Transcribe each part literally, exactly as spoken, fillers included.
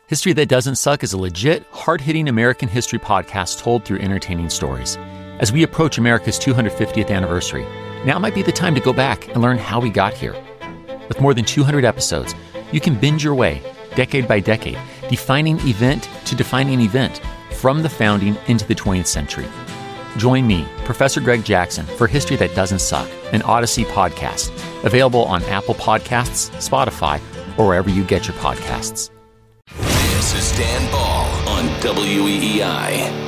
History That Doesn't Suck is a legit, hard-hitting American history podcast told through entertaining stories. As we approach America's two hundred fiftieth anniversary, now might be the time to go back and learn how we got here. With more than two hundred episodes, you can binge your way, decade by decade, defining event to defining event, from the founding into the twentieth century. Join me, Professor Greg Jackson, for History That Doesn't Suck, an Odyssey podcast, available on Apple Podcasts, Spotify, or wherever you get your podcasts. This is Dan Ball on W E E I.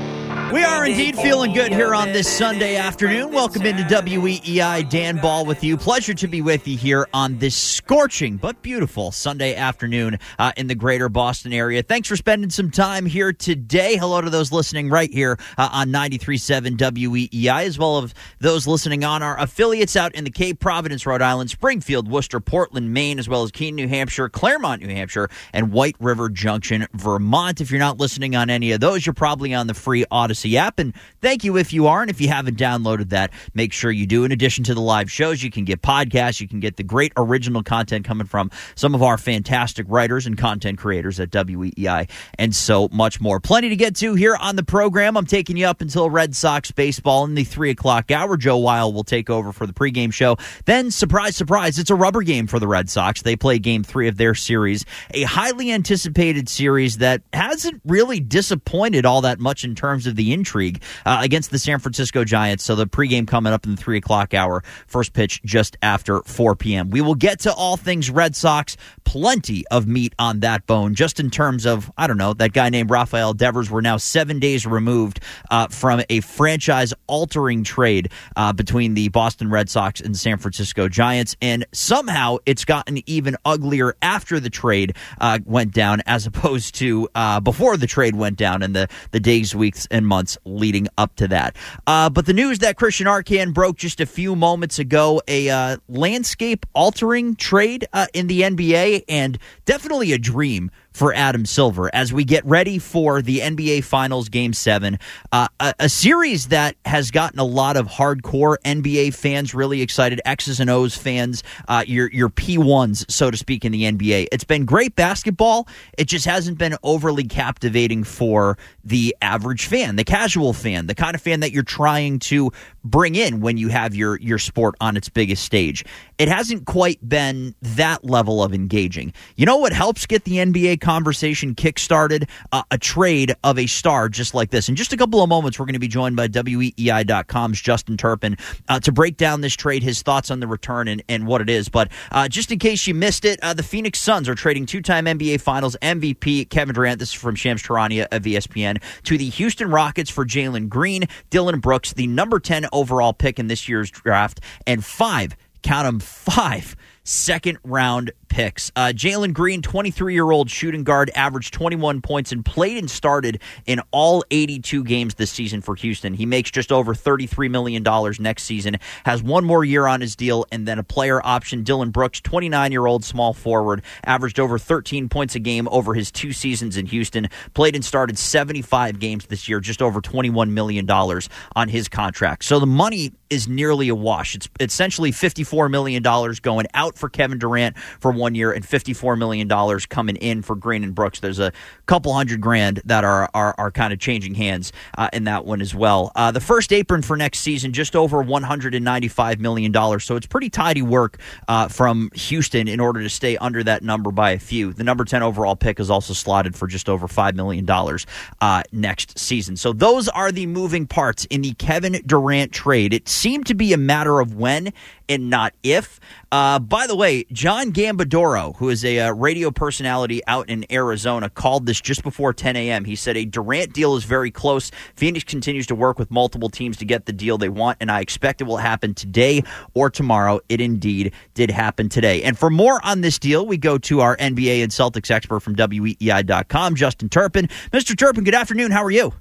We are indeed feeling good here on this Sunday afternoon. Welcome into W E E I. Dan Ball with you. Pleasure to be with you here on this scorching but beautiful Sunday afternoon uh, in the greater Boston area. Thanks for spending some time here today. Hello to those listening right here uh, on ninety-three point seven W E E I, as well as those listening on our affiliates out in the Cape Providence, Rhode Island, Springfield, Worcester, Portland, Maine, as well as Keene, New Hampshire, Claremont, New Hampshire, and White River Junction, Vermont. If you're not listening on any of those, you're probably on the free Odyssey app, and thank you if you are, and if you haven't downloaded that, make sure you do. In addition to the live shows, you can get podcasts, you can get the great original content coming from some of our fantastic writers and content creators at W E E I, and so much more. Plenty to get to here on the program. I'm taking you up until Red Sox baseball in the three o'clock hour. Joe Weil will take over for the pregame show. Then, surprise, surprise, it's a rubber game for the Red Sox. They play game three of their series, a highly anticipated series that hasn't really disappointed all that much in terms of the intrigue uh, against the San Francisco Giants. So the pregame coming up in the three o'clock hour. First pitch just after four p.m. We will get to all things Red Sox. Plenty of meat on that bone, just in terms of, I don't know, that guy named Rafael Devers. We're now seven days removed uh, from a franchise-altering trade uh, between the Boston Red Sox and San Francisco Giants, and somehow it's gotten even uglier after the trade uh, went down, as opposed to uh, before the trade went down and the, the days, weeks, and months leading up to that. Uh, but the news that Christian Arcand broke just a few moments ago, a uh, landscape-altering trade uh, in the N B A, and definitely a dream for Adam Silver as we get ready for the N B A Finals Game seven, uh, a, a series that has gotten a lot of hardcore N B A fans really excited, X's and O's fans, uh, your, your P ones, so to speak, in the N B A. It's been great basketball. It just hasn't been overly captivating for the average fan, the casual fan, the kind of fan that you're trying to bring in when you have your, your sport on its biggest stage. It hasn't quite been that level of engaging. You know what helps get the N B A conversation kick-started? Uh, a trade of a star just like this. In just a couple of moments, we're going to be joined by W E E I dot com's Justin Turpin uh, to break down this trade, his thoughts on the return and, and what it is. But uh, just in case you missed it, uh, the Phoenix Suns are trading two-time N B A Finals M V P Kevin Durant, this is from Shams Charania of E S P N, to the Houston Rockets for Jalen Green, Dillon Brooks, the number ten overall pick in this year's draft, and five, count them, five second-round picks. Uh, Jalen Green, twenty-three-year-old shooting guard, averaged twenty-one points and played and started in all eighty-two games this season for Houston. He makes just over thirty-three million dollars next season, has one more year on his deal, and then a player option. Dillon Brooks, twenty-nine-year-old small forward, averaged over thirteen points a game over his two seasons in Houston, played and started seventy-five games this year, just over twenty-one million dollars on his contract. So the money is nearly a wash. It's essentially fifty-four million dollars going out for Kevin Durant for one year and fifty-four million dollars coming in for Green and Brooks. There's a couple hundred grand that are are, are kind of changing hands uh, in that one as well. Uh, the first apron for next season, just over one hundred ninety-five million dollars. So it's pretty tidy work uh, from Houston in order to stay under that number by a few. The number ten overall pick is also slotted for just over five million dollars uh, next season. So those are the moving parts in the Kevin Durant trade. It seemed to be a matter of when and not if. Uh, by the way, John Gambadoro, who is a uh, radio personality out in Arizona, called this just before ten a.m. He said a Durant deal is very close. Phoenix continues to work with multiple teams to get the deal they want, and I expect it will happen today or tomorrow. It indeed did happen today. And for more on this deal, we go to our N B A and Celtics expert from W E E I dot com, Justin Turpin. Mister Turpin, good afternoon. How are you?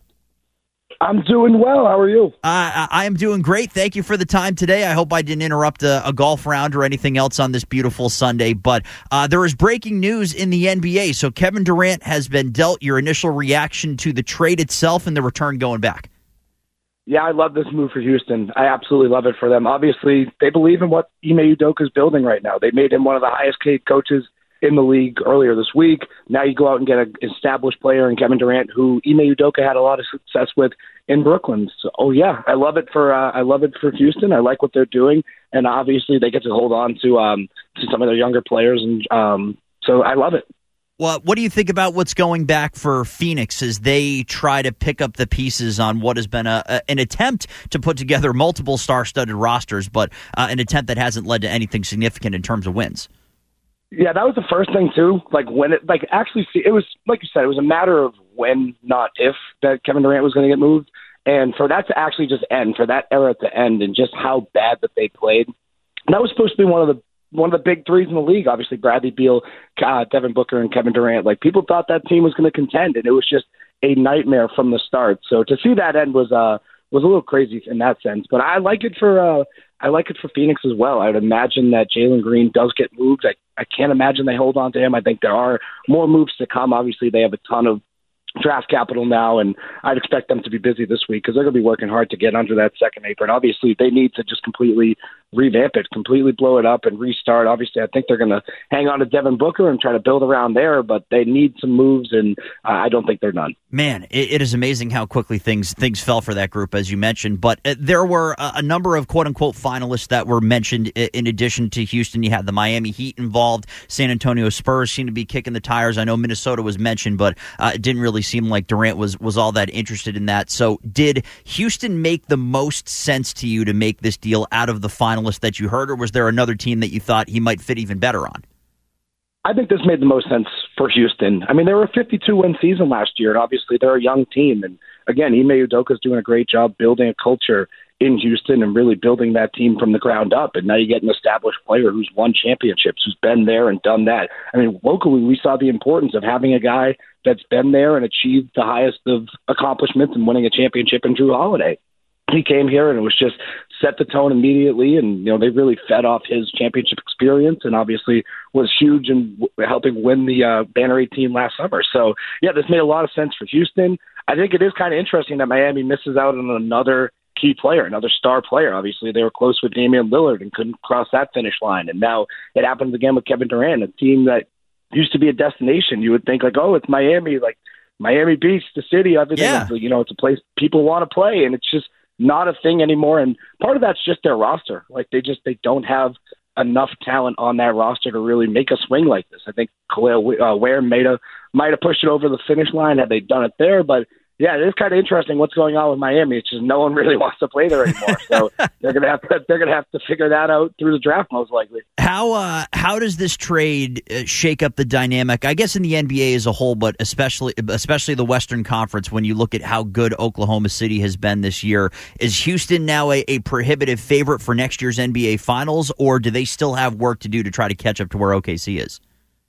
I'm doing well. How are you? Uh, I am doing great. Thank you for the time today. I hope I didn't interrupt a, a golf round or anything else on this beautiful Sunday, but uh, there is breaking news in the N B A. So Kevin Durant has been dealt. Your initial reaction to the trade itself and the return going back? Yeah, I love this move for Houston. I absolutely love it for them. Obviously, they believe in what Ime Udoka is building right now. They made him one of the highest paid coaches in the league earlier this week. Now you go out and get an established player in Kevin Durant, who Ime Udoka had a lot of success with in Brooklyn. So, oh yeah, I love it for uh, I love it for Houston. I like what they're doing, and obviously they get to hold on to um, to some of their younger players, and um, so I love it. Well, what do you think about what's going back for Phoenix as they try to pick up the pieces on what has been a, a an attempt to put together multiple star-studded rosters, but uh, an attempt that hasn't led to anything significant in terms of wins? Yeah, that was the first thing too. Like when it, like actually, it was like you said, it was a matter of when, not if, that Kevin Durant was going to get moved, and for that to actually just end, for that era to end, and just how bad that they played. That was supposed to be one of the one of the big threes in the league. Obviously, Bradley Beal, uh, Devin Booker, and Kevin Durant. Like people thought that team was going to contend, and it was just a nightmare from the start. So to see that end was uh was a little crazy in that sense. But I like it for uh I like it for Phoenix as well. I would imagine that Jalen Green does get moved. I I can't imagine they hold on to him. I think there are more moves to come. Obviously, they have a ton of draft capital now, and I'd expect them to be busy this week because they're going to be working hard to get under that second apron. Obviously, they need to just completely revamp it, completely blow it up and restart. Obviously, I think they're going to hang on to Devin Booker and try to build around there, but they need some moves, and uh, I don't think they're done. Man, it, it is amazing how quickly things things fell for that group, as you mentioned. But uh, there were a, a number of quote-unquote finalists that were mentioned in, in addition to Houston. You had the Miami Heat involved. San Antonio Spurs seemed to be kicking the tires. I know Minnesota was mentioned, but uh, it didn't really seem like Durant was, was all that interested in that. So did Houston make the most sense to you to make this deal out of the finalists that you heard, or was there another team that you thought he might fit even better on? I think this made the most sense for Houston. I mean, they were a fifty-two win season last year, and obviously they're a young team. And again, Ime Udoka is doing a great job building a culture in Houston and really building that team from the ground up. And now you get an established player who's won championships, who's been there and done that. I mean, locally, we saw the importance of having a guy that's been there and achieved the highest of accomplishments and winning a championship in Drew Holiday. He came here and it was just set the tone immediately, and you know they really fed off his championship experience, and obviously was huge in w- helping win the uh, Banner eight team last summer. So yeah, this made a lot of sense for Houston. I think it is kind of interesting that Miami misses out on another key player, another star player. Obviously, they were close with Damian Lillard and couldn't cross that finish line, and now it happens again with Kevin Durant, a team that used to be a destination. You would think like, oh, it's Miami, like Miami Beach, the city, everything. Yeah. You know, it's a place people want to play, and it's just not a thing anymore. And part of that's just their roster. Like they just, they don't have enough talent on that roster to really make a swing like this. I think Khalil uh, Ware might have, might have pushed it over the finish line had they done it there. But yeah, it is kind of interesting what's going on with Miami. It's just no one really wants to play there anymore. So they're gonna have to they're gonna have to figure that out through the draft most likely. How uh, how does this trade uh, shake up the dynamic? I guess in the N B A as a whole, but especially especially the Western Conference. When you look at how good Oklahoma City has been this year, is Houston now a, a prohibitive favorite for next year's N B A Finals, or do they still have work to do to try to catch up to where O K C is?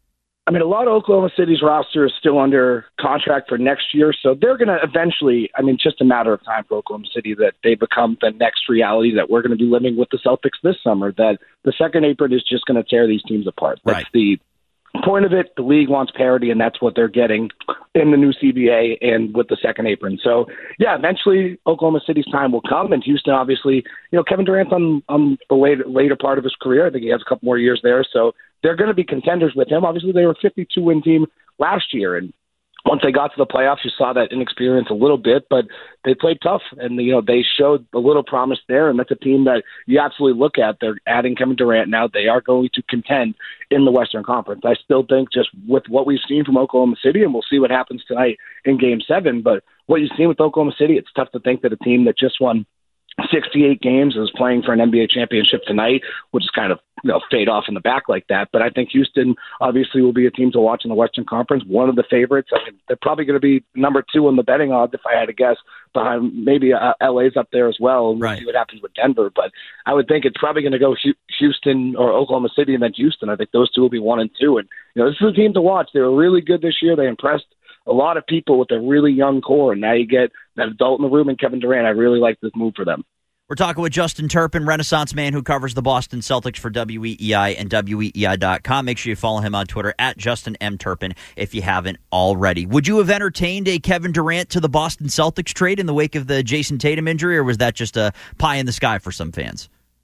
I mean, a lot of Oklahoma City's roster is still under contract for next year, so they're going to eventually, I mean, it's just a matter of time for Oklahoma City that they become the next reality that we're going to be living with the Celtics this summer, that the second apron is just going to tear these teams apart. That's right. The point of it. The league wants parity, and that's what they're getting in the new C B A and with the second apron. So, yeah, eventually Oklahoma City's time will come, and Houston, obviously, you know, Kevin Durant's on, on the later, later part of his career. I think he has a couple more years there, so they're going to be contenders with him. Obviously, they were a fifty-two win team last year, and once they got to the playoffs, you saw that inexperience a little bit, but they played tough, and you know they showed a little promise there, and that's a team that you absolutely look at. They're adding Kevin Durant now. They are going to contend in the Western Conference. I still think just with what we've seen from Oklahoma City, and we'll see what happens tonight in Game seven, but what you've seen with Oklahoma City, it's tough to think that a team that just won sixty-eight games is playing for an N B A championship tonight, which is kind of you know fade off in the back like that. But I think Houston obviously will be a team to watch in the Western Conference. One of the favorites. I mean, they're probably going to be number two on the betting odds if I had to guess. Behind maybe uh, L A's up there as well. And we'll right. see what happens with Denver. But I would think it's probably going to go Houston or Oklahoma City and then Houston. I think those two will be one and two. And you know this is a team to watch. They were really good this year. They impressed a lot of people with a really young core, and now you get that adult in the room and Kevin Durant. I really like this move for them. We're talking with Justin Turpin, Renaissance man who covers the Boston Celtics for W E E I and W E E I dot com. Make sure you follow him on Twitter at Justin M. Turpin if you haven't already. Would you have entertained a Kevin Durant to the Boston Celtics trade in the wake of the Jason Tatum injury, or was that just a pie in the sky for some fans?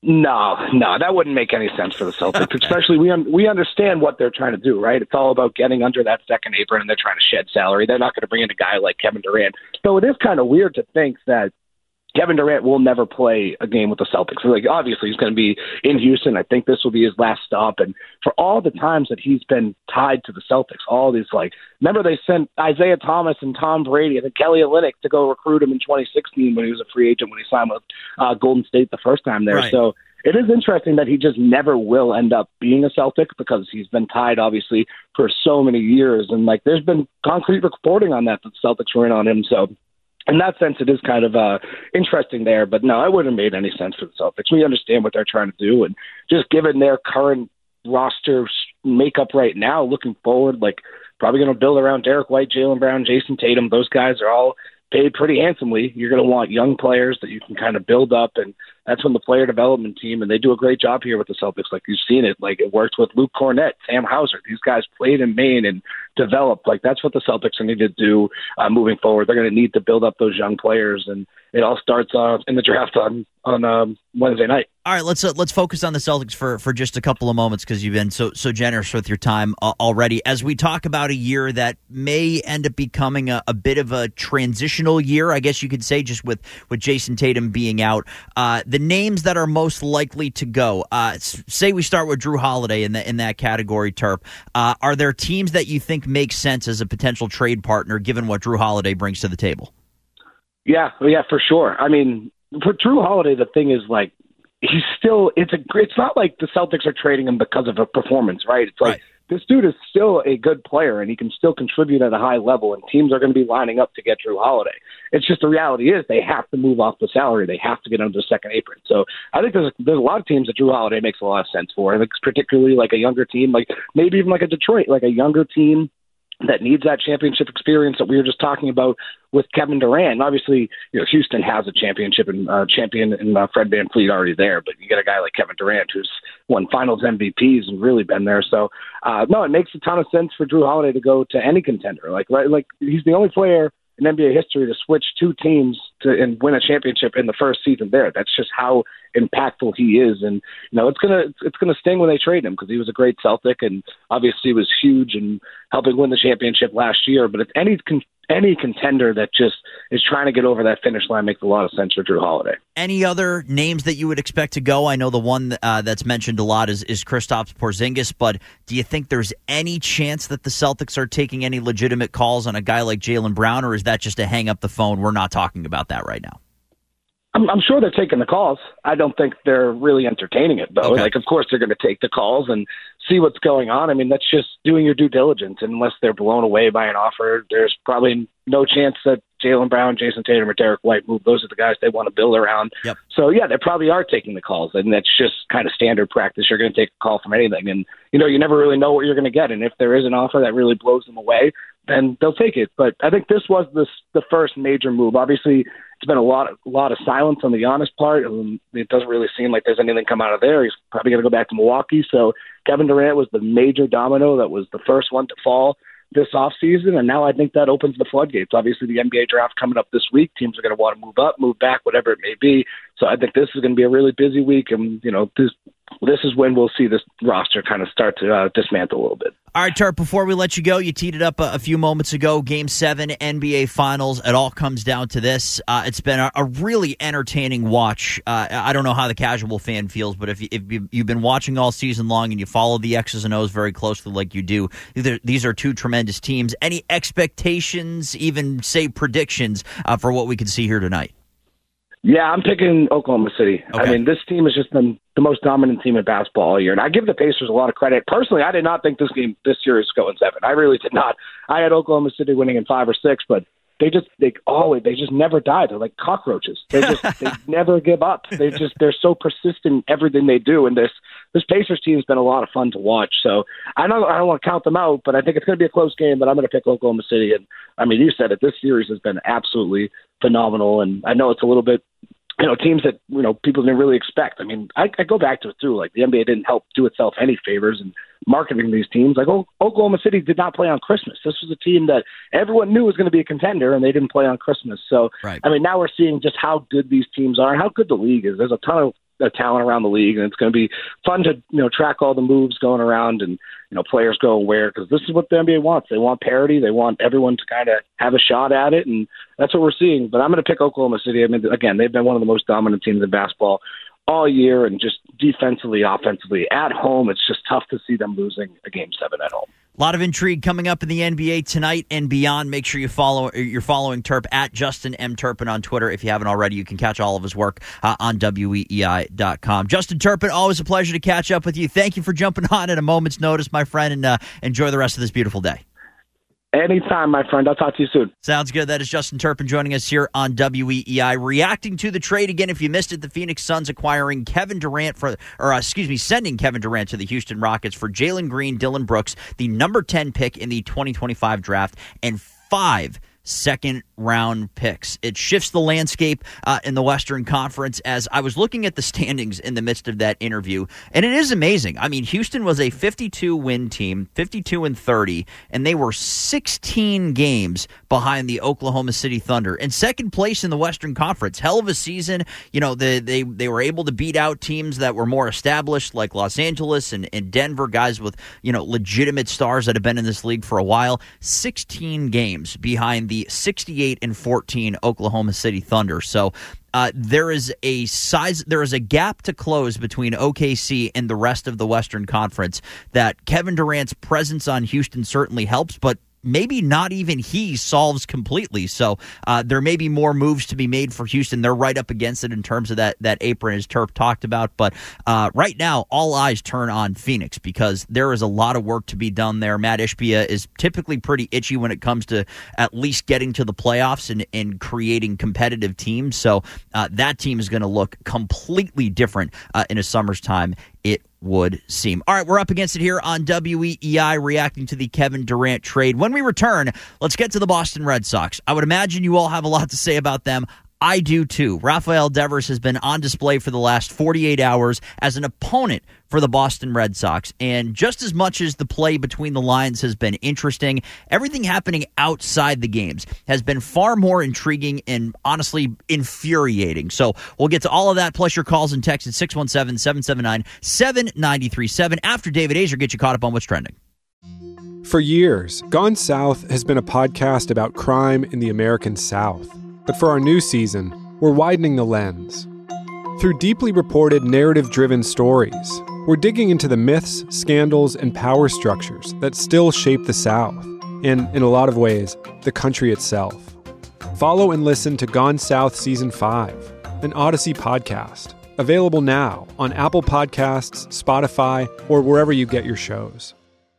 No, no, that wouldn't make any sense for the Celtics. Okay. Especially we un- we understand what they're trying to do, right? It's all about getting under that second apron, and they're trying to shed salary. They're not going to bring in a guy like Kevin Durant. So it is kind of weird to think that Kevin Durant will never play a game with the Celtics. Like, obviously, he's going to be in Houston. I think this will be his last stop. And for all the times that he's been tied to the Celtics, all these, like, remember they sent Isaiah Thomas and Tom Brady and then Kelly Olynyk to go recruit him in twenty sixteen when he was a free agent when he signed with uh, Golden State the first time there. Right. So it is interesting that he just never will end up being a Celtic because he's been tied, obviously, for so many years. And, like, there's been concrete reporting on that that the Celtics were in on him. So in that sense, it is kind of uh, interesting there. But, no, it wouldn't have made any sense for the Celtics. We understand what they're trying to do. And just given their current roster makeup right now, looking forward, like, probably going to build around Derek White, Jaylen Brown, Jason Tatum. Those guys are all paid pretty handsomely. You're going to want young players that you can kind of build up, and that's when the player development team, and they do a great job here with the Celtics. Like, you've seen it. Like, it worked with Luke Cornett, Sam Hauser. These guys played in Maine and developed. Like, that's what the Celtics are needed to do uh, moving forward. They're going to need to build up those young players, and it all starts uh, in the draft on on um, Wednesday night. All right, let's uh, let's focus on the Celtics for, for just a couple of moments because you've been so so generous with your time uh, already. As we talk about a year that may end up becoming a, a bit of a transitional year, I guess you could say, just with, with Jason Tatum being out. Uh, the names that are most likely to go, uh, say we start with Jrue Holiday in, the, in that category, Terp. Uh, are there teams that you think make sense as a potential trade partner given what Jrue Holiday brings to the table? Yeah, yeah, for sure. I mean, for Jrue Holiday, the thing is, like, he's still, it's a it's not like the Celtics are trading him because of a performance, right? It's like, right. This dude is still a good player, and he can still contribute at a high level, and teams are going to be lining up to get Jrue Holiday. It's just the reality is they have to move off the salary. They have to get under the second apron. So I think there's, there's a lot of teams that Jrue Holiday makes a lot of sense for, and it's particularly like a younger team, like maybe even like a Detroit, like a younger team that needs that championship experience that we were just talking about with Kevin Durant. And obviously, you know, Houston has a championship and uh, champion in uh, Fred VanVleet already there, but you get a guy like Kevin Durant who's won Finals M V Ps and really been there. So uh, no, it makes a ton of sense for Jrue Holiday to go to any contender. Like, right, like he's the only player in N B A history to switch two teams to and win a championship in the first season there. That's just how impactful he is. And, you know, it's going to it's gonna sting when they trade him because he was a great Celtic and obviously was huge in helping win the championship last year. But if any con- any contender that just is trying to get over that finish line makes a lot of sense for Jrue Holiday. Any other names that you would expect to go? I know the one uh, that's mentioned a lot is, is Kristaps Porzingis, but do you think there's any chance that the Celtics are taking any legitimate calls on a guy like Jaylen Brown, or is that just a hang up the phone? We're not talking about that right now. I'm, I'm sure they're taking the calls. I don't think they're really entertaining it, though. Okay. Like, of course, they're going to take the calls and see what's going on. I mean, that's just doing your due diligence. Unless they're blown away by an offer, there's probably no chance that Jaylen Brown, Jason Tatum, or Derek White move. Those are the guys they want to build around. Yep. So, yeah, they probably are taking the calls, and that's just kind of standard practice. You're going to take a call from anything, and, you know, you never really know what you're going to get. And if there is an offer that really blows them away, then they'll take it. But I think this was the, the first major move. Obviously, it's been a lot of, a lot of silence on the Giannis part. Um, it doesn't really seem like there's anything come out of there. He's probably going to go back to Milwaukee. So Kevin Durant was the major domino that was the first one to fall this offseason, and now I think that opens the floodgates. Obviously, the N B A draft coming up this week. Teams are going to want to move up, move back, whatever it may be. So I think this is going to be a really busy week, and, you know, this this is when we'll see this roster kind of start to uh, dismantle a little bit. All right, Terp, before we let you go, you teed it up a, a few moments ago. Game seven, N B A Finals. It all comes down to this. Uh, it's been a, a really entertaining watch. Uh, I don't know how the casual fan feels, but if, you, if you, you've been watching all season long and you follow the X's and O's very closely like you do, these are two tremendous teams. Any expectations, even, say, predictions uh, for what we can see here tonight? Yeah, I'm picking Oklahoma City. Okay. I mean, this team has just been the most dominant team in basketball all year, and I give the Pacers a lot of credit. Personally, I did not think this game, this series, was going seven. I really did not. I had Oklahoma City winning in five or six, but they just they always they just never die. They're like cockroaches. They just they never give up. They just they're so persistent in everything they do. And this this Pacers team has been a lot of fun to watch. So I don't I don't want to count them out, but I think it's going to be a close game. But I'm going to pick Oklahoma City. And I mean, you said it. This series has been absolutely phenomenal. And I know it's a little bit, you know, teams that, you know, people didn't really expect. I mean, I, I go back to it too. Like, the N B A didn't help do itself any favors in marketing these teams. Like, oh, Oklahoma City did not play on Christmas. This was a team that everyone knew was going to be a contender, and they didn't play on Christmas. So, right. I mean, now we're seeing just how good these teams are and how good the league is. There's a ton of of talent around the league, and it's going to be fun to you know track all the moves going around and you know players going where, because this is what the N B A wants. They want parity. They want everyone to kind of have a shot at it, and that's what we're seeing. But I'm going to pick Oklahoma City. I mean, again, they've been one of the most dominant teams in basketball all year, and just defensively, offensively, at home, it's just tough to see them losing a game seven at home. A lot of intrigue coming up in the N B A tonight and beyond. Make sure you follow, you're following Turp at Justin M. Turpin on Twitter. If you haven't already, you can catch all of his work uh, on W E E I dot com. Justin Turpin, always a pleasure to catch up with you. Thank you for jumping on at a moment's notice, my friend, and uh, enjoy the rest of this beautiful day. Anytime, my friend. I'll talk to you soon. Sounds good. That is Justin Turpin joining us here on W E E I. Reacting to the trade again, if you missed it, the Phoenix Suns acquiring Kevin Durant for, or uh, excuse me, sending Kevin Durant to the Houston Rockets for Jalen Green, Dillon Brooks, the number ten pick in the twenty twenty-five draft, and five second-round picks. It shifts the landscape uh, in the Western Conference. As I was looking at the standings in the midst of that interview, and it is amazing. I mean, Houston was a fifty-two win team, fifty-two and thirty, and they were sixteen games behind the Oklahoma City Thunder in second place in the Western Conference. Hell of a season. You know, they they, they were able to beat out teams that were more established, like Los Angeles and, and Denver, guys with, you know, legitimate stars that have been in this league for a while. sixteen games behind the sixty-eight and fourteen Oklahoma City Thunder. So uh, there is a size, there is a gap to close between O K C and the rest of the Western Conference that Kevin Durant's presence on Houston certainly helps, but maybe not even he solves completely. So uh, there may be more moves to be made for Houston. They're right up against it in terms of that that apron, as Turp talked about. But uh, right now, all eyes turn on Phoenix because there is a lot of work to be done there. Matt Ishbia is typically pretty itchy when it comes to at least getting to the playoffs and, and creating competitive teams. So uh, that team is going to look completely different uh, in a summer's time, it would seem. All right, we're up against it here on W E E I, reacting to the Kevin Durant trade. When we return, let's get to the Boston Red Sox. I would imagine you all have a lot to say about them. I do too. Rafael Devers has been on display for the last forty-eight hours as an opponent for the Boston Red Sox. And just as much as the play between the lines has been interesting, everything happening outside the games has been far more intriguing and honestly infuriating. So we'll get to all of that, plus your calls and texts at six one seven, seven seven nine, seven nine three seven after David Azer gets you caught up on what's trending. For years, Gone South has been a podcast about crime in the American South. But for our new season, we're widening the lens. Through deeply reported, narrative-driven stories, we're digging into the myths, scandals, and power structures that still shape the South, and, in a lot of ways, the country itself. Follow and listen to Gone South Season five, an Odyssey podcast, available now on Apple Podcasts, Spotify, or wherever you get your shows.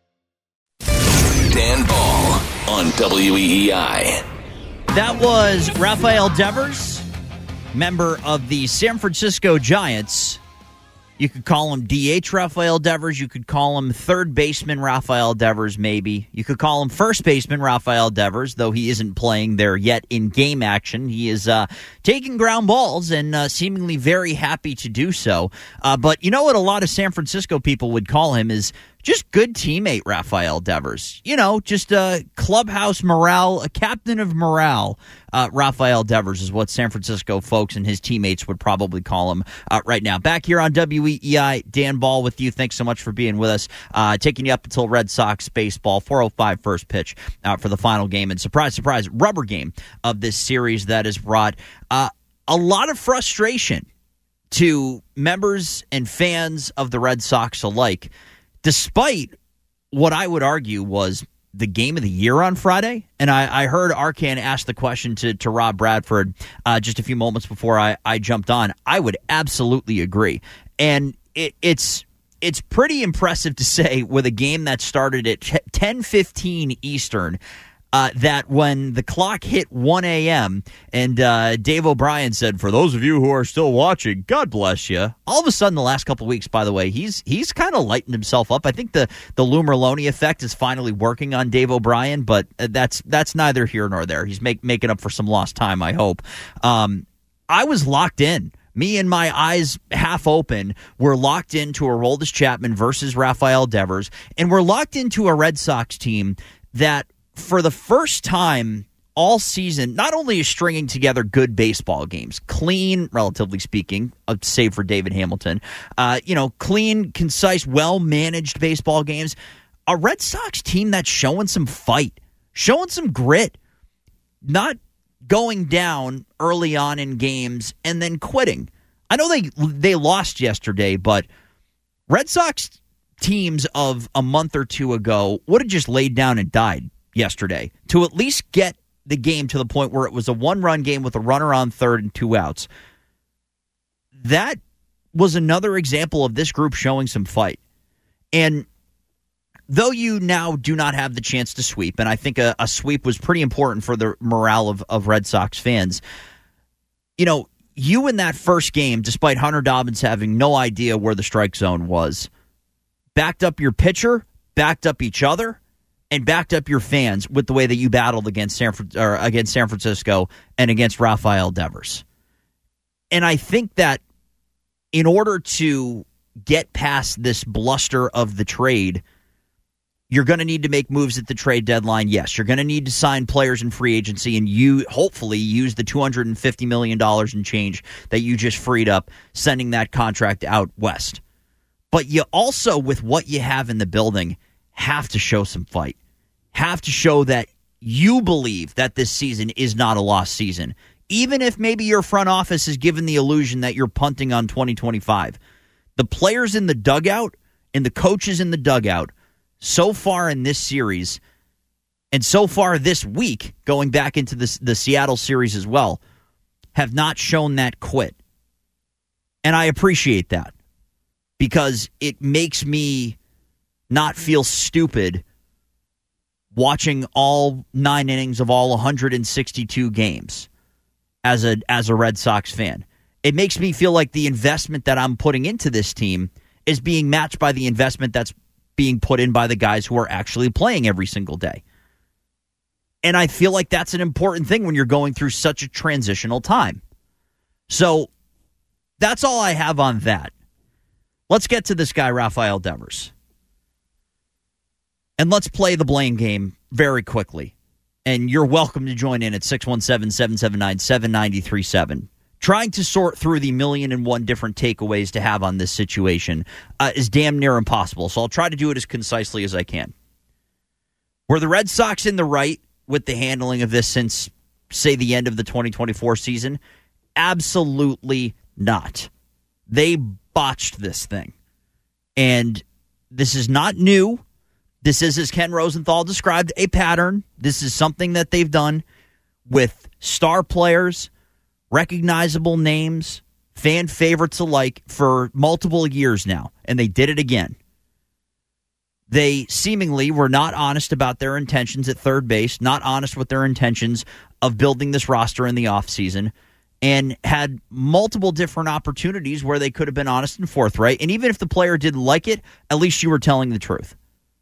Dan Ball on W E E I. That was Rafael Devers, member of the San Francisco Giants. You could call him D H Rafael Devers. You could call him third baseman Rafael Devers, maybe. You could call him first baseman Rafael Devers, though he isn't playing there yet in game action. He is uh, taking ground balls and uh, seemingly very happy to do so. Uh, but you know what a lot of San Francisco people would call him is just good teammate Rafael Devers. You know, just a clubhouse morale, a captain of morale. Uh, Rafael Devers is what San Francisco folks and his teammates would probably call him uh, right now. Back here on W E E I, Dan Ball with you. Thanks so much for being with us. Uh, taking you up until Red Sox baseball, four oh five first pitch uh, for the final game. And surprise, surprise, rubber game of this series that has brought uh, a lot of frustration to members and fans of the Red Sox alike, despite what I would argue was the game of the year on Friday. And I, I heard Arcand ask the question to, to Rob Bradford uh, just a few moments before I, I jumped on. I would absolutely agree. And it, it's it's pretty impressive to say with a game that started at ten fifteen Eastern, Uh, that when the clock hit one a.m. and uh, Dave O'Brien said, for those of you who are still watching, God bless you. All of a sudden, the last couple of weeks, by the way, he's he's kind of lightened himself up. I think the, the Lou Merloni effect is finally working on Dave O'Brien, but that's that's neither here nor there. He's make, making up for some lost time, I hope. Um, I was locked in. Me and my eyes half open, we're locked into Aroldis Chapman versus Rafael Devers, and we're locked into a Red Sox team that for the first time all season not only is stringing together good baseball games, clean, relatively speaking, uh, save for David Hamilton, uh, you know, clean, concise, well-managed baseball games, a Red Sox team that's showing some fight, showing some grit, not going down early on in games and then quitting. I know they they lost yesterday, but Red Sox teams of a month or two ago would have just laid down and died yesterday to at least get the game to the point where it was a one-run game with a runner on third and two outs. That was another example of this group showing some fight. And though you now do not have the chance to sweep, and I think a, a sweep was pretty important for the morale of, of Red Sox fans, you know, you in that first game, despite Hunter Dobbins having no idea where the strike zone was, backed up your pitcher, backed up each other, and backed up your fans with the way that you battled against San, or against San Francisco and against Rafael Devers. And I think that in order to get past this bluster of the trade, you're going to need to make moves at the trade deadline. Yes, you're going to need to sign players in free agency and you hopefully use the two hundred fifty million dollars in change that you just freed up, sending that contract out west. But you also, with what you have in the building, have to show some fight. Have to show that you believe that this season is not a lost season, even if maybe your front office is given the illusion that you're punting on twenty twenty-five. The players in the dugout and the coaches in the dugout so far in this series, and so far this week, going back into the, the Seattle series as well, have not shown that quit. And I appreciate that because it makes me not feel stupid watching all nine innings of all one hundred sixty-two games as a as a Red Sox fan. It makes me feel like the investment that I'm putting into this team is being matched by the investment that's being put in by the guys who are actually playing every single day. And I feel like that's an important thing when you're going through such a transitional time. So that's all I have on that. Let's get to this guy, Rafael Devers. And let's play the blame game very quickly. And you're welcome to join in at six one seven, seven seven nine, seven nine three seven. Trying to sort through the million and one different takeaways to have on this situation uh, is damn near impossible, so I'll try to do it as concisely as I can. Were the Red Sox in the right with the handling of this since, say, the end of the twenty twenty-four season? Absolutely not. They botched this thing. And this is not new. This is, as Ken Rosenthal described, a pattern. This is something that they've done with star players, recognizable names, fan favorites alike for multiple years now, and they did it again. They seemingly were not honest about their intentions at third base, not honest with their intentions of building this roster in the offseason, and had multiple different opportunities where they could have been honest and forthright. And even if the player didn't like it, at least you were telling the truth.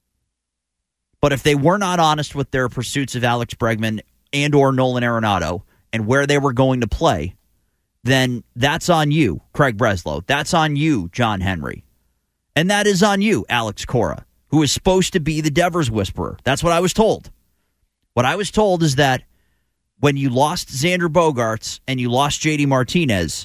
But if they were not honest with their pursuits of Alex Bregman and or Nolan Arenado, and where they were going to play, then that's on you, Craig Breslow. That's on you, John Henry. And that is on you, Alex Cora, who is supposed to be the Devers whisperer. That's what I was told. What I was told is that when you lost Xander Bogaerts and you lost J D Martinez,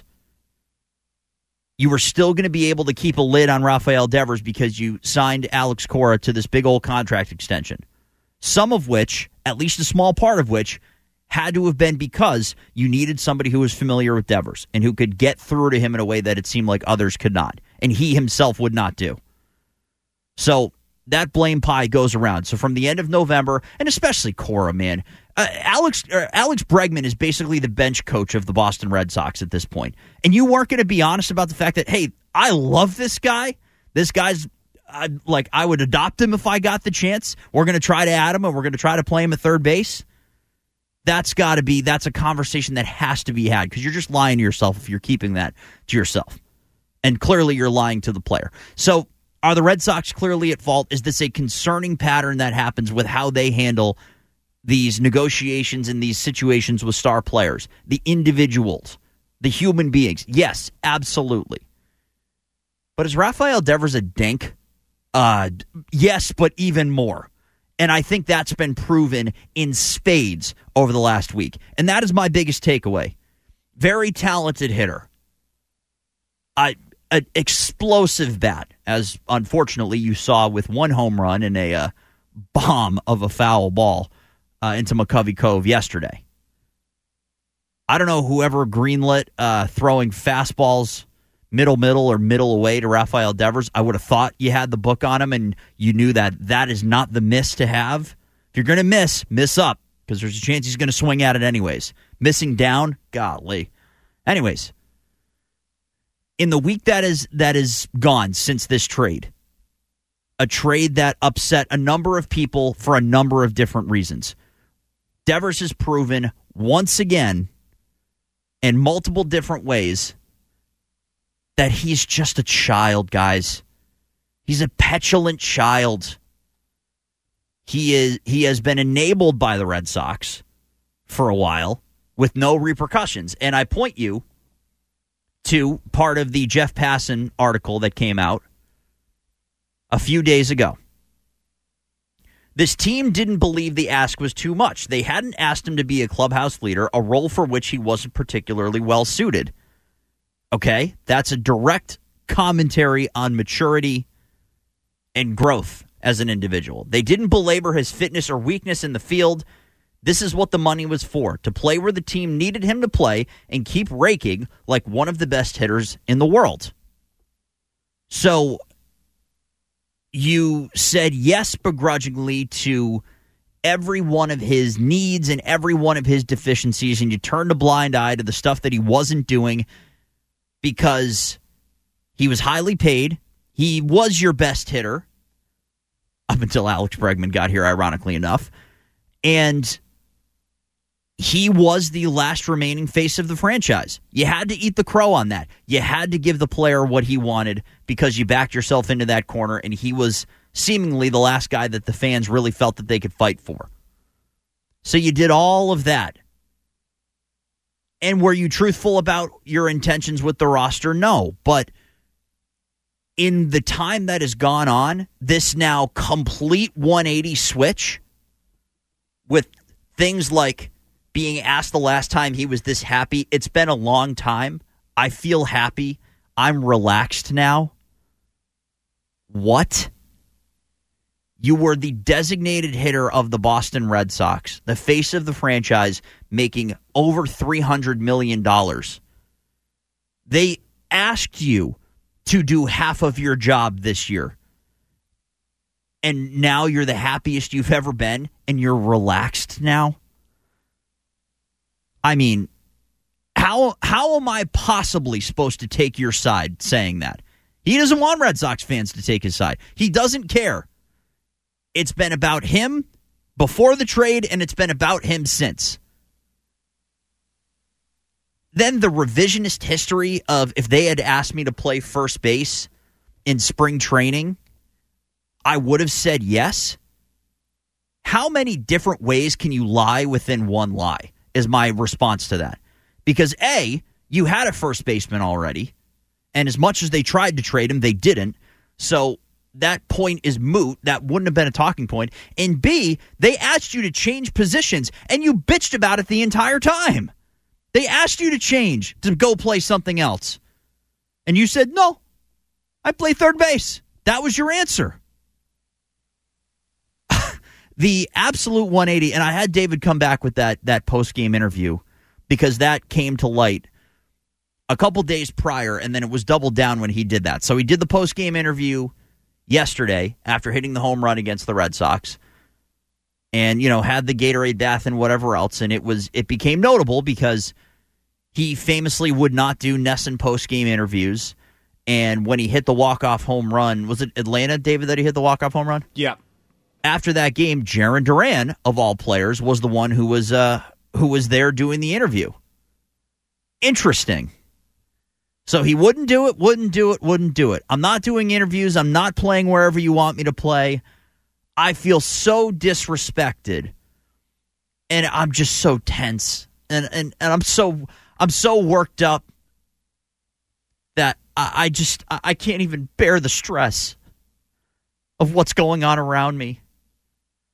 you were still going to be able to keep a lid on Rafael Devers because you signed Alex Cora to this big old contract extension. Some of which, at least a small part of which, had to have been because you needed somebody who was familiar with Devers and who could get through to him in a way that it seemed like others could not, and he himself would not do. So that blame pie goes around. So from the end of November, and especially Cora, man, uh, Alex uh, Alex Bregman is basically the bench coach of the Boston Red Sox at this point. And you weren't going to be honest about the fact that, hey, I love this guy. This guy's uh, like, I would adopt him if I got the chance. We're going to try to add him, and we're going to try to play him at third base. That's got to be, that's a conversation that has to be had because you're just lying to yourself if you're keeping that to yourself. And clearly you're lying to the player. So are the Red Sox clearly at fault? Is this a concerning pattern that happens with how they handle these negotiations and these situations with star players, the individuals, the human beings? Yes, absolutely. But is Rafael Devers a dink? Uh, yes, but even more. And I think that's been proven in spades over the last week. And that is my biggest takeaway. Very talented hitter. I, an explosive bat, as unfortunately you saw with one home run and a uh, bomb of a foul ball uh, into McCovey Cove yesterday. I don't know whoever greenlit uh, throwing fastballs middle, middle, or middle away to Rafael Devers. I would have thought you had the book on him and you knew that that is not the miss to have. If you're going to miss, miss up, because there's a chance he's going to swing at it anyways. Missing down, golly. Anyways, in the week that is that is gone since this trade, a trade that upset a number of people for a number of different reasons, Devers has proven once again in multiple different ways that he's just a child, guys. He's a petulant child. He is he has been enabled by the Red Sox for a while with no repercussions. And I point you to part of the Jeff Passan article that came out a few days ago. This team didn't believe the ask was too much. They hadn't asked him to be a clubhouse leader, a role for which he wasn't particularly well suited. Okay, that's a direct commentary on maturity and growth as an individual. They didn't belabor his fitness or weakness in the field. This is what the money was for, to play where the team needed him to play and keep raking like one of the best hitters in the world. So you said yes begrudgingly to every one of his needs and every one of his deficiencies, and you turned a blind eye to the stuff that he wasn't doing because he was highly paid. He was your best hitter up until Alex Bregman got here, ironically enough. And he was the last remaining face of the franchise. You had to eat the crow on that. You had to give the player what he wanted because you backed yourself into that corner, and he was seemingly the last guy that the fans really felt that they could fight for. So you did all of that. And were you truthful about your intentions with the roster? No. But in the time that has gone on, this now complete one eighty switch with things like being asked the last time he was this happy, it's been a long time. I feel happy. I'm relaxed now. What? You were the designated hitter of the Boston Red Sox, the face of the franchise, making over three hundred million dollars. They asked you to do half of your job this year. And now you're the happiest you've ever been, and you're relaxed now? I mean, how how am I possibly supposed to take your side saying that? He doesn't want Red Sox fans to take his side. He doesn't care. It's been about him before the trade, and it's been about him since. Then the revisionist history of if they had asked me to play first base in spring training, I would have said yes. How many different ways can you lie within one lie is my response to that. Because A, you had a first baseman already, and as much as they tried to trade him, they didn't. So that point is moot. That wouldn't have been a talking point. And B, they asked you to change positions, and you bitched about it the entire time. They asked you to change, to go play something else. And you said, no, I play third base. That was your answer. The absolute one eighty, and I had David come back with that, that post-game interview because that came to light a couple days prior, and then it was doubled down when he did that. So he did the post-game interview yesterday after hitting the home run against the Red Sox and, you know, had the Gatorade bath and whatever else, and it was it became notable because he famously would not do NESN post-game interviews, and when he hit the walk-off home run, was it Atlanta, David, that he hit the walk-off home run? Yeah. After that game, Jarren Duran, of all players, was the one who was uh, who was there doing the interview. Interesting. So he wouldn't do it, wouldn't do it, wouldn't do it. I'm not doing interviews. I'm not playing wherever you want me to play. I feel so disrespected, and I'm just so tense, and and, and I'm so I'm so worked up that I, I just I can't even bear the stress of what's going on around me.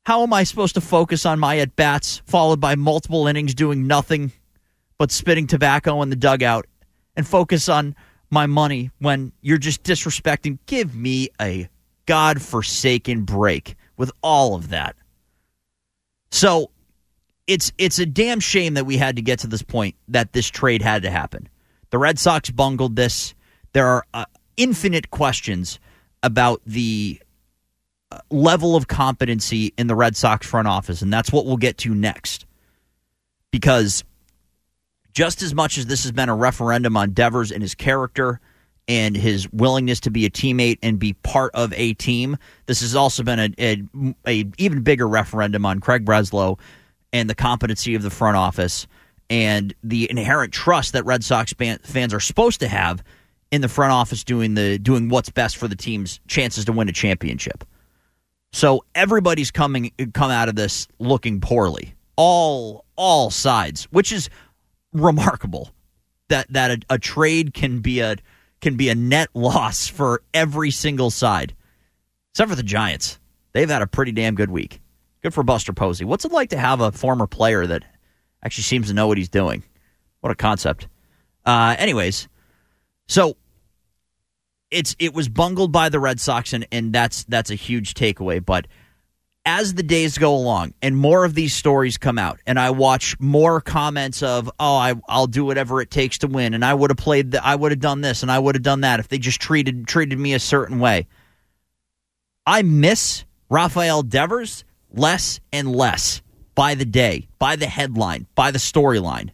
How am I supposed to focus on my at-bats, followed by multiple innings doing nothing but spitting tobacco in the dugout, and focus on my money when you're just disrespecting? Give me a godforsaken break with all of that. So it's it's a damn shame that we had to get to this point, that this trade had to happen. The Red Sox bungled this. There are uh, infinite questions about the level of competency in the Red Sox front office, and that's what we'll get to next. Because just as much as this has been a referendum on Devers and his character and his willingness to be a teammate and be part of a team, this has also been a, a, a even bigger referendum on Craig Breslow and the competency of the front office and the inherent trust that Red Sox fans are supposed to have in the front office doing the doing what's best for the team's chances to win a championship. So everybody's coming come out of this looking poorly, all all sides, which is remarkable. That that a, a trade can be a can be a net loss for every single side, except for the Giants. They've had a pretty damn good week. Good for Buster Posey. What's it like to have a former player that actually seems to know what he's doing? What a concept. Uh, anyways, so. It's it was bungled by the Red Sox, and, and that's that's a huge takeaway. But as the days go along and more of these stories come out, and I watch more comments of, oh, I, I'll do whatever it takes to win, and I would have played, the, I would have done this, and I would have done that if they just treated treated me a certain way. I miss Rafael Devers less and less by the day, by the headline, by the storyline.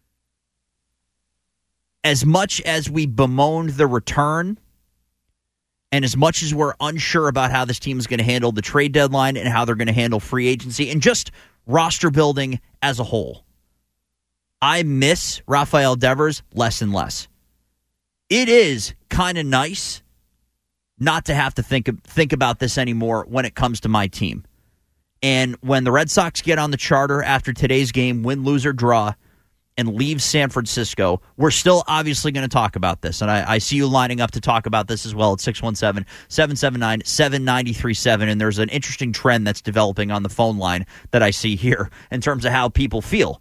As much as we bemoaned the return, and as much as we're unsure about how this team is going to handle the trade deadline and how they're going to handle free agency and just roster building as a whole, I miss Rafael Devers less and less. It is kind of nice not to have to think think about this anymore when it comes to my team. And when the Red Sox get on the charter after today's game, win, lose, or draw, and leave San Francisco, we're still obviously going to talk about this. And I, I see you lining up to talk about this as well at six one seven, seven seven nine, seven nine three seven. And there's an interesting trend that's developing on the phone line that I see here in terms of how people feel.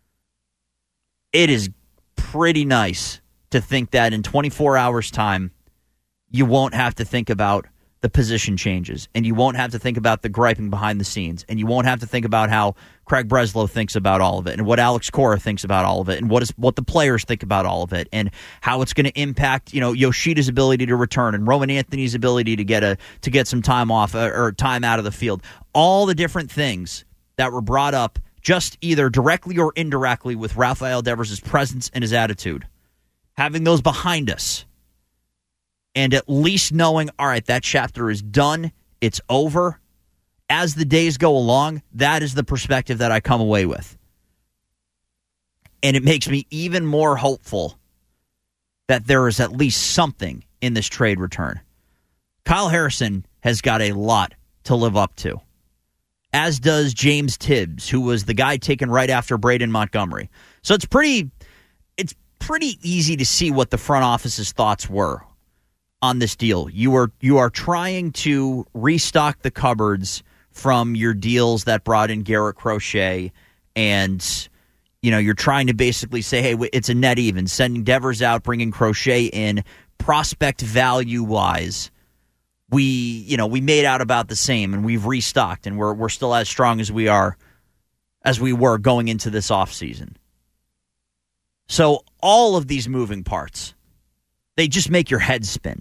It is pretty nice to think that in twenty-four hours' time, you won't have to think about the position changes, and you won't have to think about the griping behind the scenes, and you won't have to think about how Craig Breslow thinks about all of it, and what Alex Cora thinks about all of it, and what is what the players think about all of it, and how it's going to impact, you know, Yoshida's ability to return, and Roman Anthony's ability to get a to get some time off uh, or time out of the field. All the different things that were brought up, just either directly or indirectly, with Rafael Devers' presence and his attitude. Having those behind us, and at least knowing, all right, that chapter is done, it's over. As the days go along, that is the perspective that I come away with. And it makes me even more hopeful that there is at least something in this trade return. Kyle Harrison has got a lot to live up to, as does James Tibbs, who was the guy taken right after Braden Montgomery. So it's pretty, it's pretty easy to see what the front office's thoughts were on this deal. You are you are trying to restock the cupboards from your deals that brought in Garrett Crochet, and you know you're trying to basically say, hey, it's a net even. Sending Devers out, bringing Crochet in, prospect value wise, we you know we made out about the same, and we've restocked, and we're we're still as strong as we are as we were going into this offseason. So all of these moving parts, they just make your head spin.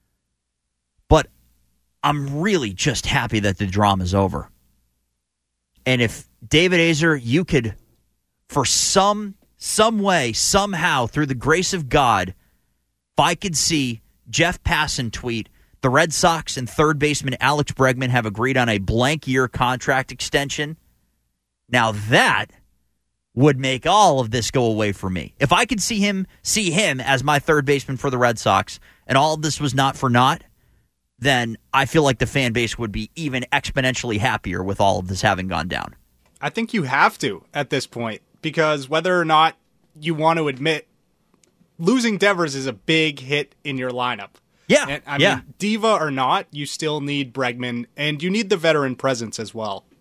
But I'm really just happy that the drama's over. And if David Azer, you could, for some some way, somehow, through the grace of God, if I could see Jeff Passan tweet, the Red Sox and third baseman Alex Bregman have agreed on a blank year contract extension, now that would make all of this go away for me. If I could see him see him as my third baseman for the Red Sox, and all of this was not for naught, then I feel like the fan base would be even exponentially happier with all of this having gone down. I think you have to at this point, because whether or not you want to admit, losing Devers is a big hit in your lineup. Yeah, and, I yeah. mean, diva or not, you still need Bregman, and you need the veteran presence as well.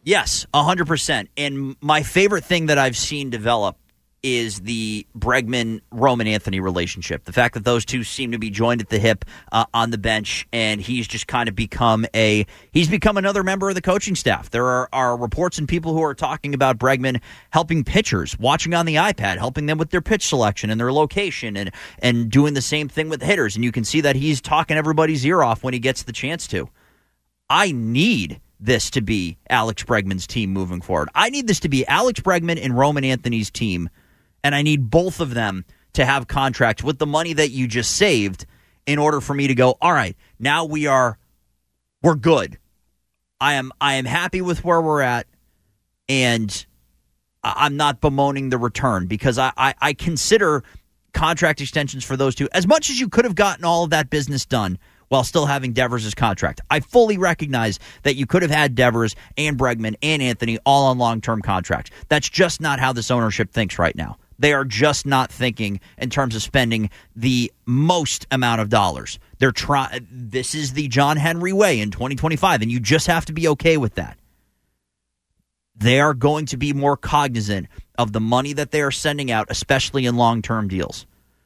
Yes, one hundred percent. And my favorite thing that I've seen develop is the Bregman-Roman Anthony relationship. The fact that those two seem to be joined at the hip uh, on the bench, and he's just kind of become a he's become another member of the coaching staff. There are, are reports and people who are talking about Bregman helping pitchers, watching on the iPad, helping them with their pitch selection and their location, and and doing the same thing with hitters. And you can see that he's talking everybody's ear off when he gets the chance to. I need this to be Alex Bregman's team moving forward. I need this to be Alex Bregman and Roman Anthony's team. And I need both of them to have contracts with the money that you just saved in order for me to go, all right, now we are, we're good. I am I am happy with where we're at, and I'm not bemoaning the return because I, I, I consider contract extensions for those two, as much as you could have gotten all of that business done while still having Devers' contract. I fully recognize that you could have had Devers and Bregman and Anthony all on long-term contracts. That's just not how this ownership thinks right now. They are just not thinking in terms of spending the most amount of dollars. They're trying. This is the John Henry way in twenty twenty-five, and you just have to be okay with that. They are going to be more cognizant of the money that they are sending out, especially in long-term deals.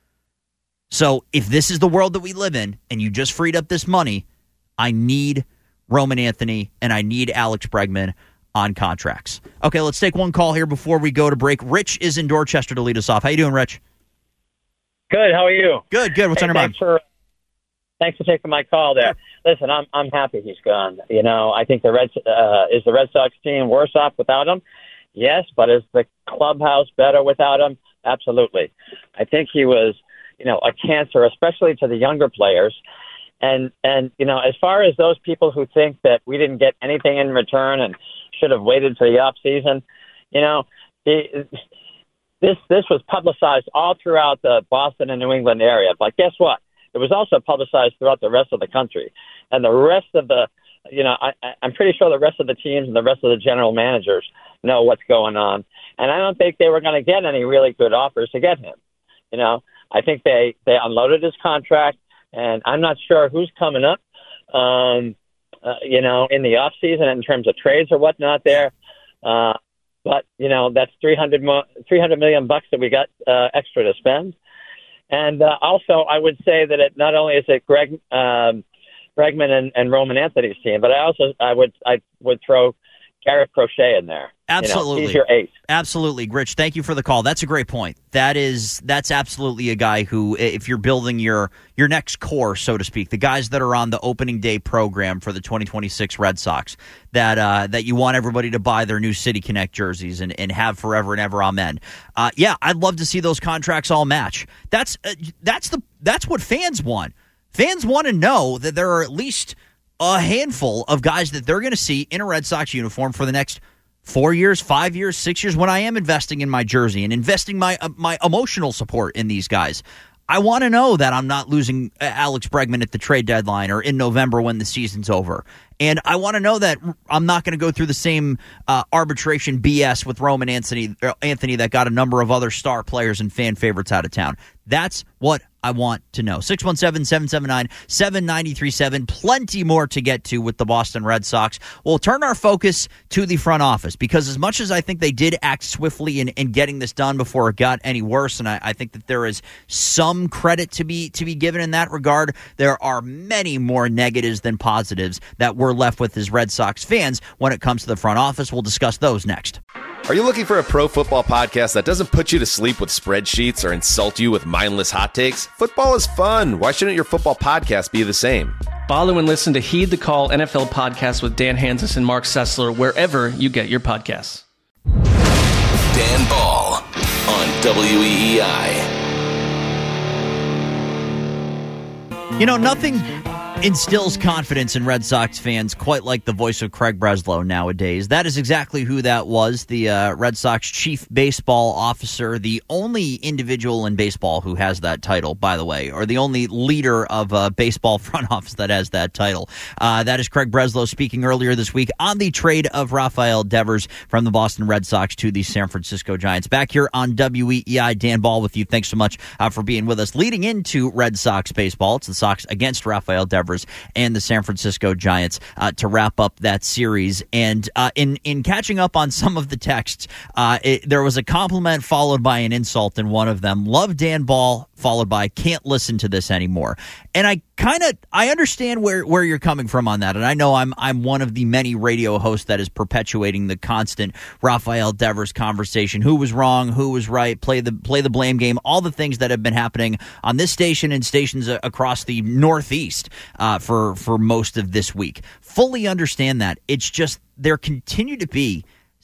So if this is the world that we live in, and you just freed up this money, I need Roman Anthony and I need Alex Bregman on contracts. Okay, let's take one call here before we go to break. Rich is in Dorchester to lead us off. How you doing, Rich? Good. How are you? Good. Good. What's hey, on your mind? Thanks for, thanks for taking my call there. Yeah. Listen, I'm I'm happy he's gone. You know, I think the Red uh, is the Red Sox team worse off without him. Yes, but is the clubhouse better without him? Absolutely. I think he was, you know, a cancer, especially to the younger players. And and you know, as far as those people who think that we didn't get anything in return and should have waited for the off season, you know, the, this this was publicized all throughout the Boston and New England area. But guess what? It was also publicized throughout the rest of the country, and the rest of the, you know, I, I'm pretty sure the rest of the teams and the rest of the general managers know what's going on. And I don't think they were going to get any really good offers to get him. You know, I think they they unloaded his contract, and I'm not sure who's coming up. Um, Uh, you know, in the off season in terms of trades or whatnot there. Uh, but, you know, that's three hundred, mo- three hundred million bucks that we got uh, extra to spend. And uh, also, I would say that it not only is it Greg, um, Bregman and, and Roman Anthony's team, but I also I would I would throw Garrett Crochet in there. Absolutely. You know, he's your ace. Absolutely. Rich, thank you for the call. That's a great point. That is, that's absolutely a guy who, if you're building your, your next core, so to speak, the guys that are on the opening day program for the twenty twenty-six Red Sox, that uh, that you want everybody to buy their new City Connect jerseys and, and have forever and ever, amen. Uh, yeah, I'd love to see those contracts all match. That's uh, that's the that's what fans want. Fans want to know that there are at least a handful of guys that they're going to see in a Red Sox uniform for the next four years, five years, six years, when I am investing in my jersey and investing my uh, my emotional support in these guys. I want to know that I'm not losing Alex Bregman at the trade deadline or in November when the season's over. And I want to know that I'm not going to go through the same uh, arbitration B S with Roman Anthony, Anthony that got a number of other star players and fan favorites out of town. That's what I want to know. six one seven, seven seven nine, seven nine three seven. Plenty more to get to with the Boston Red Sox. We'll turn our focus to the front office because as much as I think they did act swiftly in, in getting this done before it got any worse, and I, I think that there is some credit to be to be given in that regard, there are many more negatives than positives that we're left with as Red Sox fans when it comes to the front office. We'll discuss those next. Are you looking for a pro football podcast that doesn't put you to sleep with spreadsheets or insult you with mindless hot takes? Football is fun. Why shouldn't your football podcast be the same? Follow and listen to Heed the Call N F L podcast with Dan Hanzus and Mark Sessler wherever you get your podcasts. Dan Ball on W E E I. You know, nothing instills confidence in Red Sox fans quite like the voice of Craig Breslow nowadays. That is exactly who that was, the uh, Red Sox chief baseball officer, the only individual in baseball who has that title, by the way, or the only leader of a baseball front office that has that title. Uh, that is Craig Breslow speaking earlier this week on the trade of Rafael Devers from the Boston Red Sox to the San Francisco Giants. Back here on W E E I, Dan Ball with you. Thanks so much uh, for being with us. Leading into Red Sox baseball, it's the Sox against Rafael Devers Devers and the San Francisco Giants uh, to wrap up that series. And uh, in, in catching up on some of the texts, uh, it, there was a compliment followed by an insult in one of them. Love Dan Ball, followed by can't listen to this anymore. And I kind of I understand where, where you're coming from on that. And I know I'm I'm one of the many radio hosts that is perpetuating the constant Rafael Devers conversation. Who was wrong? Who was right? Play the play the blame game. All the things that have been happening on this station and stations across the Northeast uh, for for most of this week. Fully understand that. It's just there continue to be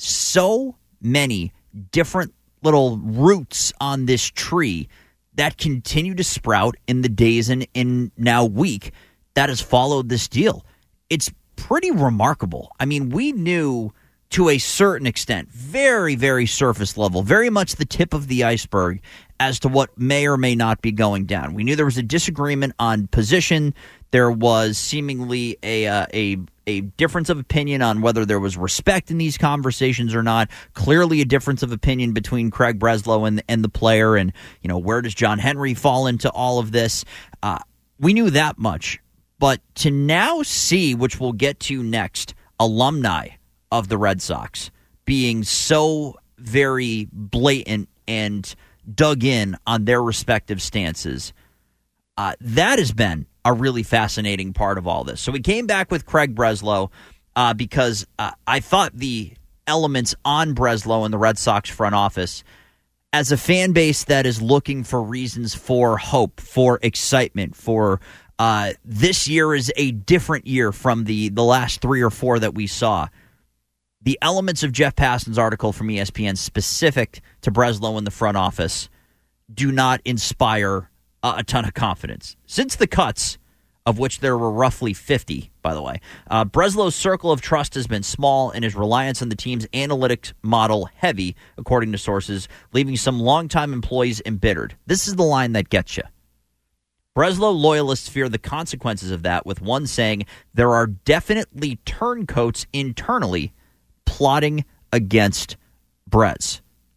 so many different little roots on this tree that continue to sprout in the days and in now week that has followed this deal. It's pretty remarkable. I mean, we knew to a certain extent, very, very surface level, very much the tip of the iceberg as to what may or may not be going down. We knew there was a disagreement on position. There was seemingly a uh, a a difference of opinion on whether there was respect in these conversations or not. Clearly a difference of opinion between Craig Breslow and, and the player. And, you know, where does John Henry fall into all of this? Uh, we knew that much. But to now see, which we'll get to next, alumni of the Red Sox being so very blatant and dug in on their respective stances, uh, that has been a really fascinating part of all this. So we came back with Craig Breslow uh, because uh, I thought the elements on Breslow and the Red Sox front office, as a fan base that is looking for reasons for hope, for excitement, for uh, this year is a different year from the, the last three or four that we saw. The elements of Jeff Passan's article from E S P N specific to Breslow in the front office do not inspire a ton of confidence. Since the cuts, of which there were roughly fifty, by the way, uh, Breslow's circle of trust has been small and his reliance on the team's analytics model heavy, according to sources, leaving some longtime employees embittered. This is the line that gets you. Breslow loyalists fear the consequences of that, with one saying there are definitely turncoats internally plotting against Brez.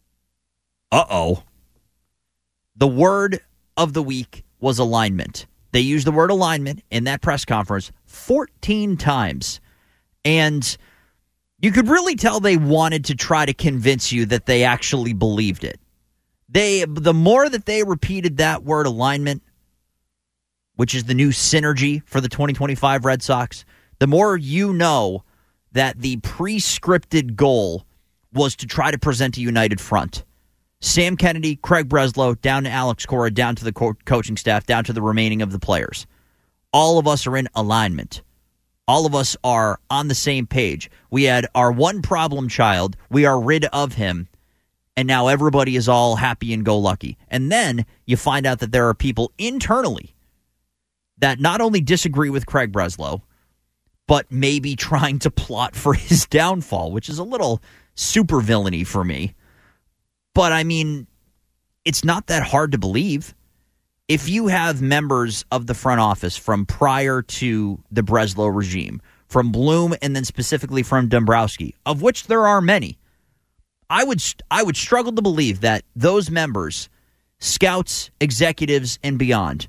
Uh-oh. The word of the week was alignment. They used the word alignment in that press conference fourteen times. And you could really tell they wanted to try to convince you that they actually believed it. They, the more that they repeated that word alignment, which is the new synergy for the twenty twenty-five Red Sox, the more you know that the pre-scripted goal was to try to present a united front. Sam Kennedy, Craig Breslow, down to Alex Cora, down to the co- coaching staff, down to the remaining of the players. All of us are in alignment. All of us are on the same page. We had our one problem child. We are rid of him. And now everybody is all happy and go lucky. And then you find out that there are people internally that not only disagree with Craig Breslow, but maybe trying to plot for his downfall, which is a little super villainy for me. But, I mean, it's not that hard to believe. If you have members of the front office from prior to the Breslow regime, from Bloom and then specifically from Dombrowski, of which there are many, I would I would struggle to believe that those members, scouts, executives, and beyond,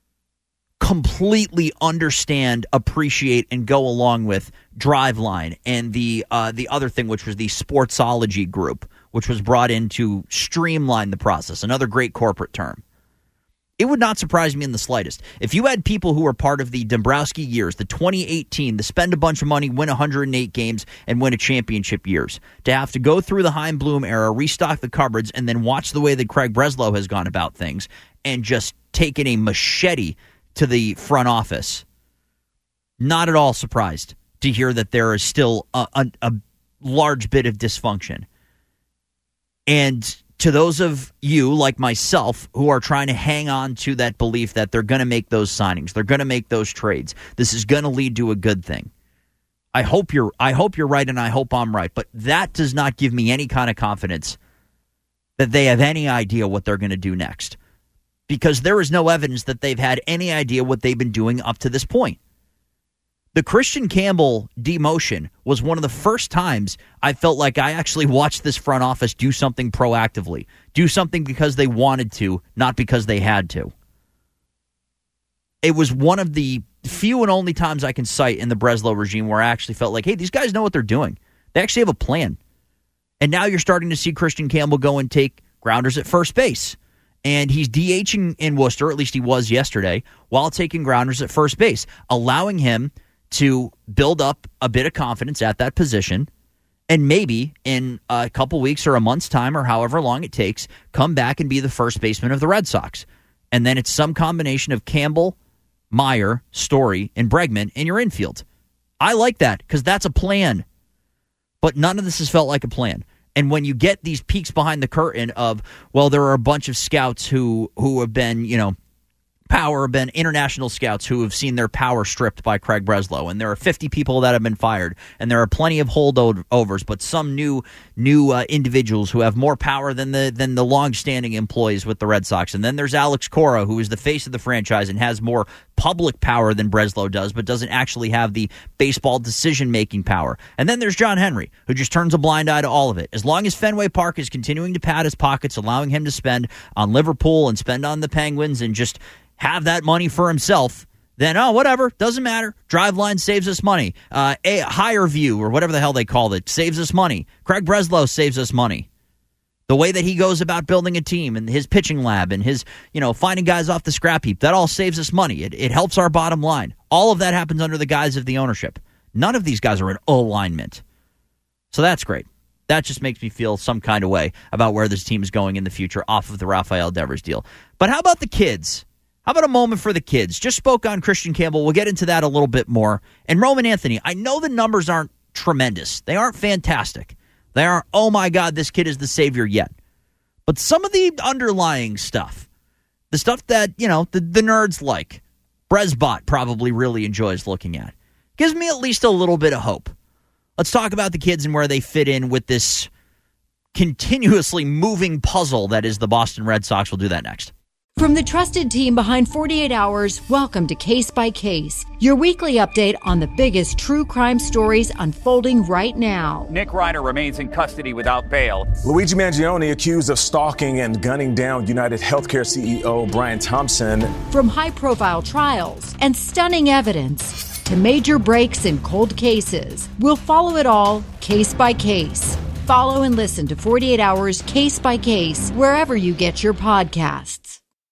completely understand, appreciate, and go along with Driveline and the uh, the other thing, which was the Sportsology group, which was brought in to streamline the process, another great corporate term. It would not surprise me in the slightest. If you had people who were part of the Dombrowski years, the twenty eighteen, the spend a bunch of money, win one hundred eight games, and win a championship years, to have to go through the Chaim Bloom era, restock the cupboards, and then watch the way that Craig Breslow has gone about things, and just taken a machete to the front office, not at all surprised to hear that there is still a, a, a large bit of dysfunction. And to those of you, like myself, who are trying to hang on to that belief that they're going to make those signings, they're going to make those trades, this is going to lead to a good thing. I hope you're I hope you're right, and I hope I'm right, but that does not give me any kind of confidence that they have any idea what they're going to do next, because there is no evidence that they've had any idea what they've been doing up to this point. The Christian Campbell demotion was one of the first times I felt like I actually watched this front office do something proactively, do something because they wanted to, not because they had to. It was one of the few and only times I can cite in the Breslow regime where I actually felt like, hey, these guys know what they're doing. They actually have a plan. And now you're starting to see Christian Campbell go and take grounders at first base. And he's DHing in Worcester, at least he was yesterday, while taking grounders at first base, allowing him to build up a bit of confidence at that position, and maybe in a couple weeks or a month's time or however long it takes, come back and be the first baseman of the Red Sox. And then it's some combination of Campbell, Meyer, Story, and Bregman in your infield. I like that because that's a plan. But none of this has felt like a plan. And when you get these peeks behind the curtain of, well, there are a bunch of scouts who who have been, you know, power, been international scouts who have seen their power stripped by Craig Breslow, and there are fifty people that have been fired, and there are plenty of holdovers, but some new new uh, individuals who have more power than the than the long-standing employees with the Red Sox. And then there's Alex Cora, who is the face of the franchise and has more public power than Breslow does, but doesn't actually have the baseball decision-making power. And then there's John Henry, who just turns a blind eye to all of it. As long as Fenway Park is continuing to pad his pockets, allowing him to spend on Liverpool and spend on the Penguins and just have that money for himself, then, oh, whatever, doesn't matter. Driveline saves us money. Uh, a Higher View, or whatever the hell they called it, saves us money. Craig Breslow saves us money. The way that he goes about building a team and his pitching lab and his, you know, finding guys off the scrap heap, that all saves us money. It, it helps our bottom line. All of that happens under the guise of the ownership. None of these guys are in alignment. So that's great. That just makes me feel some kind of way about where this team is going in the future off of the Rafael Devers deal. But how about the kids? How about a moment for the kids? Just spoke on Christian Campbell. We'll get into that a little bit more. And Roman Anthony, I know the numbers aren't tremendous. They aren't fantastic. They aren't, oh my God, this kid is the savior yet. But some of the underlying stuff, the stuff that, you know, the, the nerds like, Bresbot probably really enjoys looking at, gives me at least a little bit of hope. Let's talk about the kids and where they fit in with this continuously moving puzzle that is the Boston Red Sox. We'll do that next. From the trusted team behind forty-eight hours, welcome to Case by Case, your weekly update on the biggest true crime stories unfolding right now. Nick Ryder remains in custody without bail. Luigi Mangione accused of stalking and gunning down United Healthcare C E O Brian Thompson. From high-profile trials and stunning evidence to major breaks in cold cases, we'll follow it all case by case. Follow and listen to forty-eight hours Case by Case wherever you get your podcasts.